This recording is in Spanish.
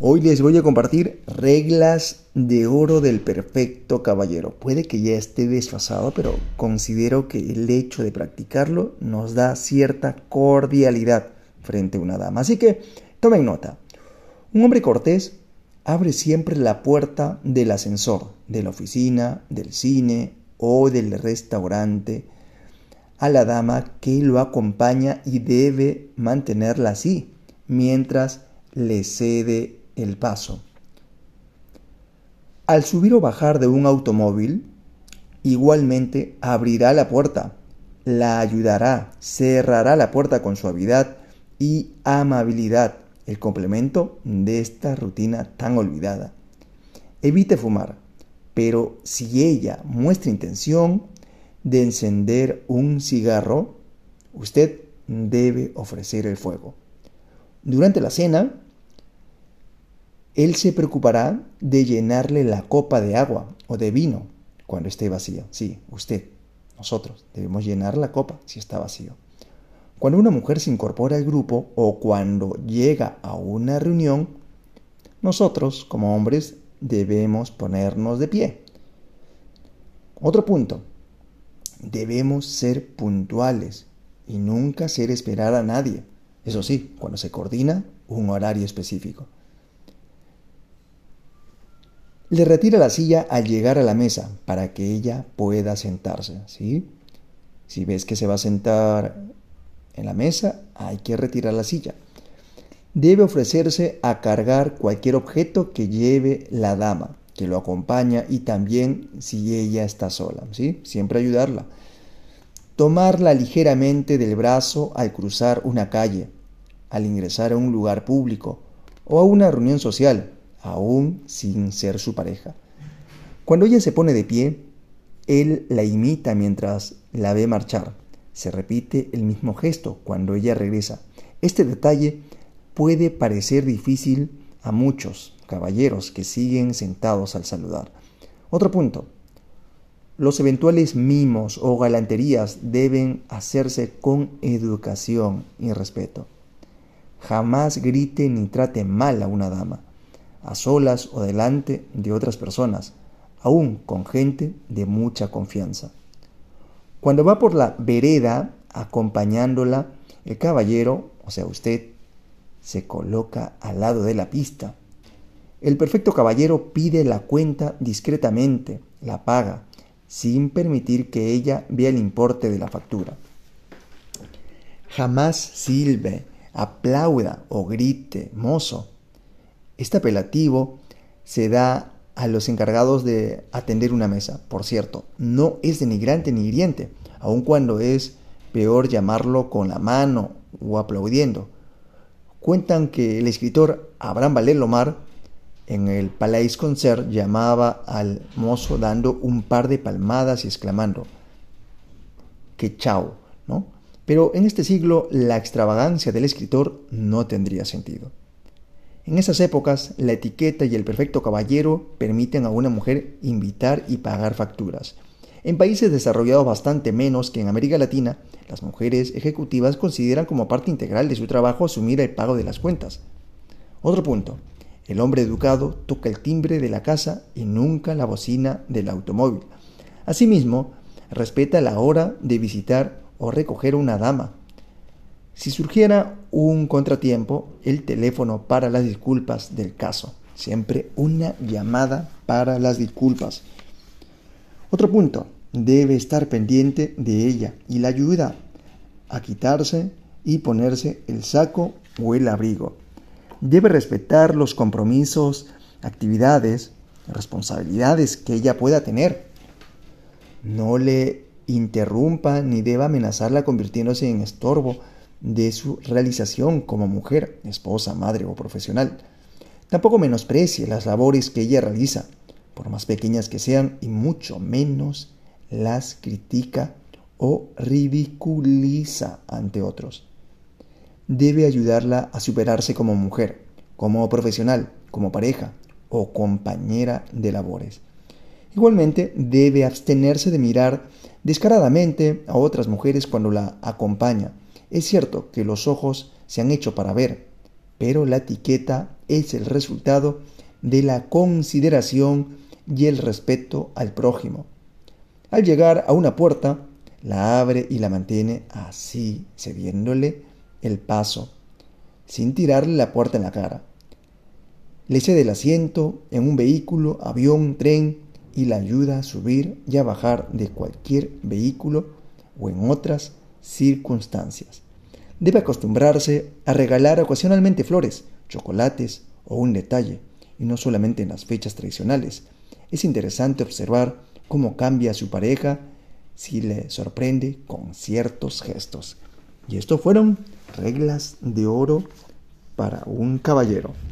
Hoy les voy a compartir reglas de oro del perfecto caballero. Puede que ya esté desfasado, pero considero que el hecho de practicarlo nos da cierta cordialidad frente a una dama. Así que tomen nota. Un hombre cortés abre siempre la puerta del ascensor, de la oficina, del cine o del restaurante a la dama que lo acompaña y debe mantenerla así mientras le cede el paso. Al subir o bajar de un automóvil, igualmente abrirá la puerta, la ayudará, cerrará la puerta con suavidad y amabilidad, el complemento de esta rutina tan olvidada. Evite fumar, pero si ella muestra intención de encender un cigarro, usted debe ofrecer el fuego. Durante la cena, él se preocupará de llenarle la copa de agua o de vino cuando esté vacía. Sí, usted, nosotros debemos llenar la copa si está vacío. Cuando una mujer se incorpora al grupo o cuando llega a una reunión, nosotros como hombres debemos ponernos de pie. Otro punto, debemos ser puntuales y nunca hacer esperar a nadie. Eso sí, cuando se coordina un horario específico. Le retira la silla al llegar a la mesa para que ella pueda sentarse, ¿sí? Si ves que se va a sentar en la mesa, hay que retirar la silla. Debe ofrecerse a cargar cualquier objeto que lleve la dama, que lo acompaña y también si ella está sola, ¿sí? Siempre ayudarla. Tomarla ligeramente del brazo al cruzar una calle, al ingresar a un lugar público o a una reunión social, aún sin ser su pareja. Cuando ella se pone de pie, él la imita mientras la ve marchar. Se repite el mismo gesto cuando ella regresa. Este detalle puede parecer difícil a muchos caballeros que siguen sentados al saludar. Otro punto. Los eventuales mimos o galanterías deben hacerse con educación y respeto. Jamás grite ni trate mal a una dama, a solas o delante de otras personas, aún con gente de mucha confianza. Cuando va por la vereda acompañándola, el caballero, o sea usted, se coloca al lado de la pista. El perfecto caballero pide la cuenta discretamente, la paga, sin permitir que ella vea el importe de la factura. Jamás silbe, aplauda o grite, mozo. Este apelativo se da a los encargados de atender una mesa. Por cierto, no es denigrante ni hiriente, aun cuando es peor llamarlo con la mano o aplaudiendo. Cuentan que el escritor Abraham Valer-Lomar en el Palais Concert llamaba al mozo dando un par de palmadas y exclamando que chao, ¿no? Pero en este siglo la extravagancia del escritor no tendría sentido. En esas épocas, la etiqueta y el perfecto caballero permiten a una mujer invitar y pagar facturas. En países desarrollados bastante menos que en América Latina, las mujeres ejecutivas consideran como parte integral de su trabajo asumir el pago de las cuentas. Otro punto. El hombre educado toca el timbre de la casa y nunca la bocina del automóvil. Asimismo, respeta la hora de visitar o recoger a una dama. Si surgiera un contratiempo, el teléfono para las disculpas del caso. Siempre una llamada para las disculpas. Otro punto, debe estar pendiente de ella y la ayuda a quitarse y ponerse el saco o el abrigo. Debe respetar los compromisos, actividades, responsabilidades que ella pueda tener. No le interrumpa ni deba amenazarla convirtiéndose en estorbo de su realización como mujer, esposa, madre o profesional. Tampoco menosprecie las labores que ella realiza, por más pequeñas que sean, y mucho menos las critica o ridiculiza ante otros. Debe ayudarla a superarse como mujer, como profesional, como pareja o compañera de labores. Igualmente, debe abstenerse de mirar descaradamente a otras mujeres cuando la acompaña. Es cierto que los ojos se han hecho para ver, pero la etiqueta es el resultado de la consideración y el respeto al prójimo. Al llegar a una puerta, la abre y la mantiene así, cediéndole el paso, sin tirarle la puerta en la cara. Le cede el asiento en un vehículo, avión, tren y la ayuda a subir y a bajar de cualquier vehículo o en otras circunstancias. Debe acostumbrarse a regalar ocasionalmente flores, chocolates o un detalle, y no solamente en las fechas tradicionales. Es interesante observar cómo cambia a su pareja si le sorprende con ciertos gestos. Y estos fueron reglas de oro para un caballero.